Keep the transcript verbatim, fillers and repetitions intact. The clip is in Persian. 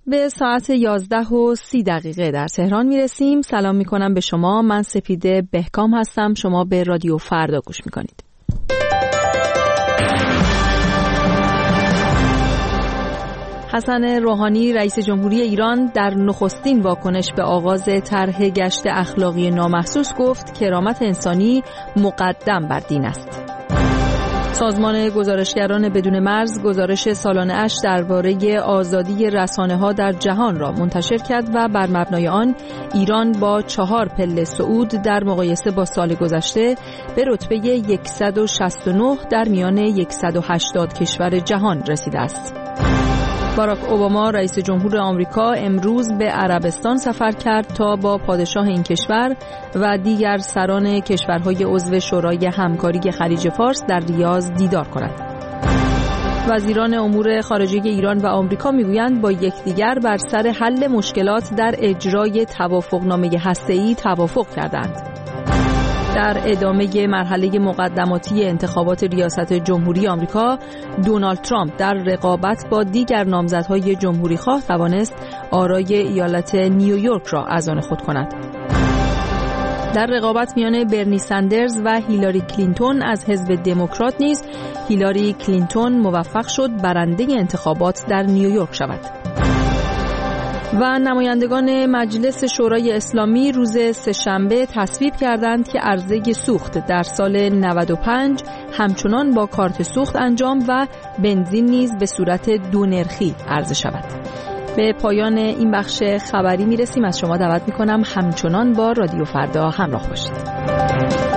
به ساعت یازده و سی دقیقه در تهران میرسیم. سلام میکنم به شما. من سپیده بهکام هستم. شما به رادیو فردا گوش میکنید. حسن روحانی رئیس جمهوری ایران در نخستین واکنش به آغاز طرح گشت اخلاقی نامحسوس گفت کرامت انسانی مقدم بر دین است. سازمان گزارشگران بدون مرز گزارش سالانه اش درباره آزادی رسانه‌ها در جهان را منتشر کرد و بر مبنای آن ایران با چهار پله صعود در مقایسه با سال گذشته به رتبه صد و شصت و نه در میان صد و هشتاد کشور جهان رسیده است. باراک اوباما رئیس جمهور آمریکا امروز به عربستان سفر کرد تا با پادشاه این کشور و دیگر سران کشورهای عضو شورای همکاری خلیج فارس در ریاض دیدار کند. وزیران امور خارجه ایران و آمریکا میگویند با یکدیگر بر سر حل مشکلات در اجرای توافقنامه هسته‌ای توافق کردند. در ادامه مرحله مقدماتی انتخابات ریاست جمهوری آمریکا، دونالد ترامپ در رقابت با دیگر نامزدهای جمهوری‌خواه توانست آرای ایالت نیویورک را از آن خود کند. در رقابت میان برنی سندرز و هیلاری کلینتون از حزب دموکرات نیز هیلاری کلینتون موفق شد برنده انتخابات در نیویورک شود. و نمایندگان مجلس شورای اسلامی روز سه‌شنبه تصویب کردند که عرضه سوخت در سال نود و پنج همچنان با کارت سوخت انجام و بنزین نیز به صورت دو نرخی عرضه شود. به پایان این بخش خبری میرسیم. از شما دعوت میکنم همچنان با رادیو فردا همراه باشید.